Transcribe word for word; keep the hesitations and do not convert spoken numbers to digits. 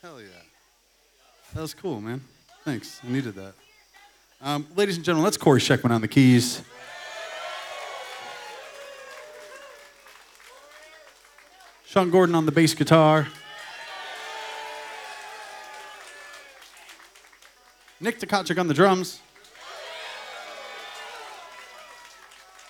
Hell yeah. That was cool, man. Thanks. I needed that. Um, ladies and gentlemen, let's Corey Sheckman on the keys. Sean Gordon on the bass guitar. Nick Tkachuk on the drums.